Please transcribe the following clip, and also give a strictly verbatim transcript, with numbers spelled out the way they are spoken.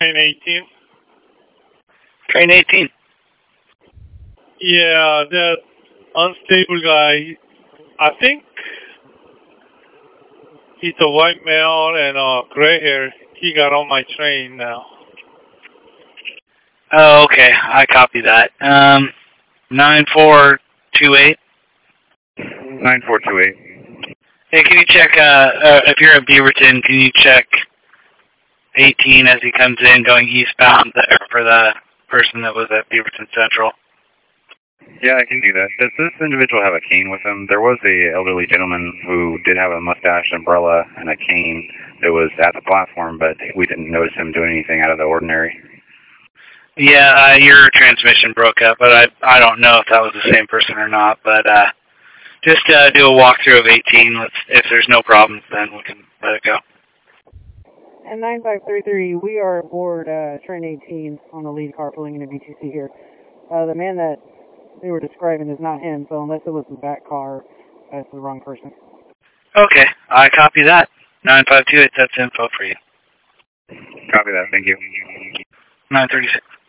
Train eighteen. Train eighteen. Yeah, that unstable guy, I think he's a white male and uh, gray hair. He got on my train now. Oh, okay. I copy that. Um, nine four two eight. nine four two eight. Hey, can you check, uh, uh, if you're at Beaverton, can you check eighteen as he comes in going eastbound there for the person that was at Beaverton Central? Yeah, I can do that. Does this individual have a cane with him? There was a elderly gentleman who did have a mustache, umbrella, and a cane that was at the platform, but we didn't notice him doing anything out of the ordinary. Yeah, uh, your transmission broke up, but I I don't know if that was the same person or not. But uh, just uh, do a walkthrough of eighteen. Let's, if there's no problems, then we can let it go. And nine five three three, we are aboard uh, train eighteen on the lead car pulling into B T C here. Uh, the man that they were describing is not him, so unless it was the back car, that's the wrong person. Okay, I copy that. nine five two eight, that's info for you. Copy that, thank you. nine thirty-six.